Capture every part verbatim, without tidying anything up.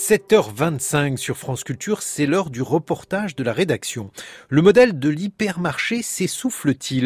sept heures vingt-cinq sur France Culture, c'est l'heure du reportage de la rédaction. Le modèle de l'hypermarché s'essouffle-t-il ?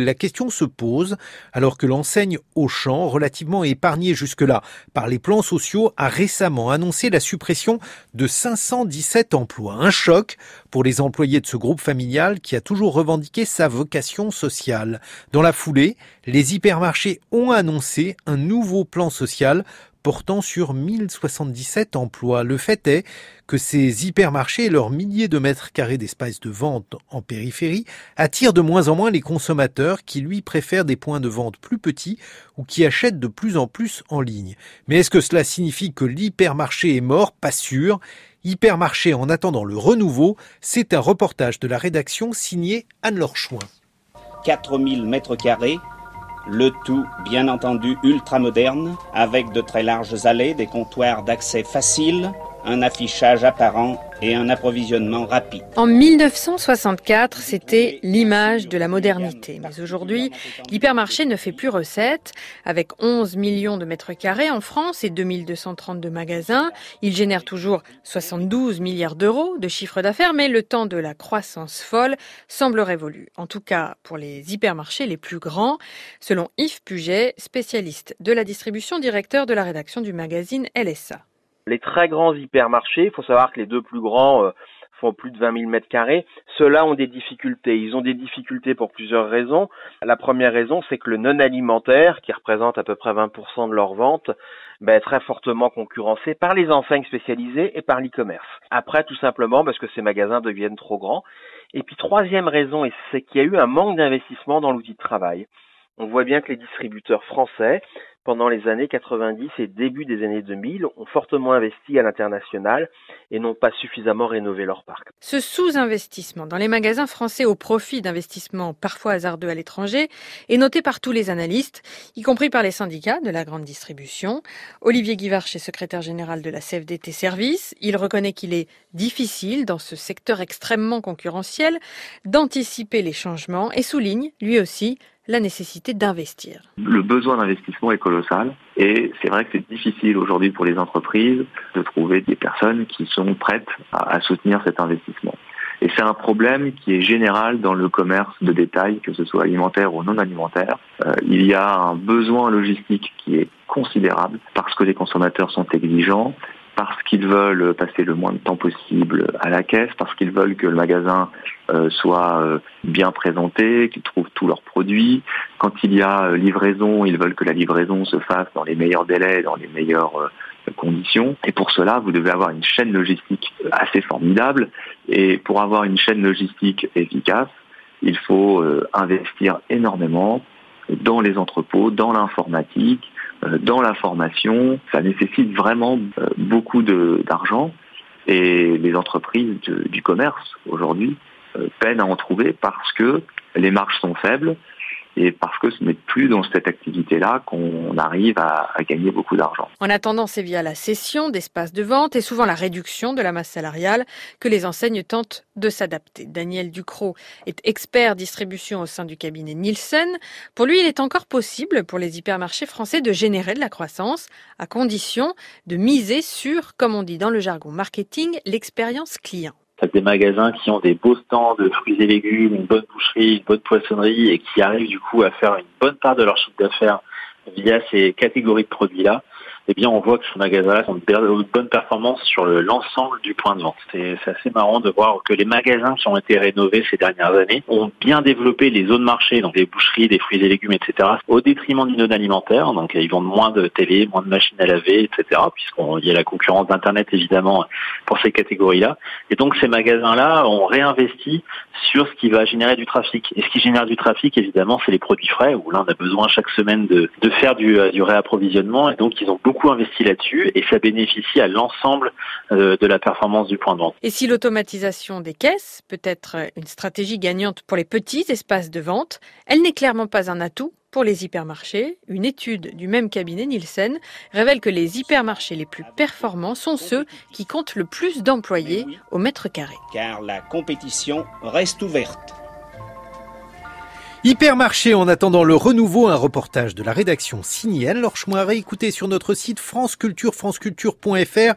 La question se pose alors que l'enseigne Auchan, relativement épargnée jusque-là par les plans sociaux, a récemment annoncé la suppression de cinq cent dix-sept emplois. Un choc pour les employés de ce groupe familial qui a toujours revendiqué sa vocation sociale. Dans la foulée, les hypermarchés ont annoncé un nouveau plan social portant sur mille soixante-dix-sept emplois. Le fait est que ces hypermarchés et leurs milliers de mètres carrés d'espace de vente en périphérie attirent de moins en moins les consommateurs qui, lui, préfèrent des points de vente plus petits ou qui achètent de plus en plus en ligne. Mais est-ce que cela signifie que l'hypermarché est mort ? Pas sûr. Hypermarché en attendant le renouveau, c'est un reportage de la rédaction signé Anne-Laure Chouin. quatre mille mètres carrés. Le tout, bien entendu, ultra moderne, avec de très larges allées, des comptoirs d'accès facile, un affichage apparent et un approvisionnement rapide. En mille neuf cent soixante-quatre, c'était l'image de la modernité. Mais aujourd'hui, l'hypermarché ne fait plus recette. Avec onze millions de mètres carrés en France et deux mille deux cent trente-deux magasins, il génère toujours soixante-douze milliards d'euros de chiffre d'affaires, mais le temps de la croissance folle semble révolu. En tout cas, pour les hypermarchés les plus grands, selon Yves Puget, spécialiste de la distribution, directeur de la rédaction du magazine L S A. Les très grands hypermarchés, il faut savoir que les deux plus grands euh, font plus de vingt mille mètres carrés, ceux-là ont des difficultés. Ils ont des difficultés pour plusieurs raisons. La première raison, c'est que le non-alimentaire, qui représente à peu près vingt pour cent de leurs ventes, ben, est très fortement concurrencé par les enseignes spécialisées et par l'e-commerce. Après, tout simplement, parce que ces magasins deviennent trop grands. Et puis, troisième raison, c'est qu'il y a eu un manque d'investissement dans l'outil de travail. On voit bien que les distributeurs français, pendant les années quatre-vingt-dix et début des années deux mille, ont fortement investi à l'international et n'ont pas suffisamment rénové leur parc. Ce sous-investissement dans les magasins français au profit d'investissements parfois hasardeux à l'étranger est noté par tous les analystes, y compris par les syndicats de la grande distribution. Olivier Guivarch est secrétaire général de la C F D T Services. Il reconnaît qu'il est difficile, dans ce secteur extrêmement concurrentiel, d'anticiper les changements et souligne, lui aussi, la nécessité d'investir. Le besoin d'investissement est colossal et c'est vrai que c'est difficile aujourd'hui pour les entreprises de trouver des personnes qui sont prêtes à, à soutenir cet investissement. Et c'est un problème qui est général dans le commerce de détail, que ce soit alimentaire ou non alimentaire. Euh, il y a un besoin logistique qui est considérable parce que les consommateurs sont exigeants, parce qu'ils veulent passer le moins de temps possible à la caisse, parce qu'ils veulent que le magasin euh, soit euh, bien présenté, qu'ils trouvent tous leurs produits. Quand il y a euh, livraison, ils veulent que la livraison se fasse dans les meilleurs délais, dans les meilleures euh, conditions. Et pour cela, vous devez avoir une chaîne logistique assez formidable. Et pour avoir une chaîne logistique efficace, il faut euh, investir énormément dans les entrepôts, dans l'informatique, dans la formation. Ça nécessite vraiment beaucoup de, d'argent et les entreprises de, du commerce aujourd'hui peinent à en trouver parce que les marges sont faibles et parce que ce n'est plus dans cette activité-là qu'on arrive à, à gagner beaucoup d'argent. En attendant, c'est via la cession d'espaces de vente et souvent la réduction de la masse salariale que les enseignes tentent de s'adapter. Daniel Ducrot est expert distribution au sein du cabinet Nielsen. Pour lui, il est encore possible pour les hypermarchés français de générer de la croissance à condition de miser sur, comme on dit dans le jargon marketing, l'expérience client. Des magasins qui ont des beaux stands de fruits et légumes, une bonne boucherie, une bonne poissonnerie et qui arrivent du coup à faire une bonne part de leur chiffre d'affaires via ces catégories de produits-là, eh bien on voit que ces magasins-là ont une bonne performance sur le, l'ensemble du point de vente. C'est, c'est assez marrant de voir que les magasins qui ont été rénovés ces dernières années ont bien développé les zones marché, donc les boucheries, des fruits et légumes, et cetera, au détriment du non-alimentaire. Donc ils vendent moins de télé, moins de machines à laver, et cetera, puisqu'il y a la concurrence d'Internet évidemment pour ces catégories-là. Et donc ces magasins-là ont réinvesti sur ce qui va générer du trafic. Et ce qui génère du trafic, évidemment, c'est les produits frais, où là on a besoin chaque semaine de, de faire du, du réapprovisionnement. Et donc ils ont beaucoup investi là-dessus et ça bénéficie à l'ensemble euh, de la performance du point de vente. Et si l'automatisation des caisses peut être une stratégie gagnante pour les petits espaces de vente, elle n'est clairement pas un atout pour les hypermarchés. Une étude du même cabinet Nielsen révèle que les hypermarchés les plus performants sont ceux qui comptent le plus d'employés au mètre carré. Car la compétition reste ouverte. Hypermarché en attendant le renouveau, un reportage de la rédaction signé Anne-Laure Chouin à réécouter sur notre site France Culture, franceculture point f r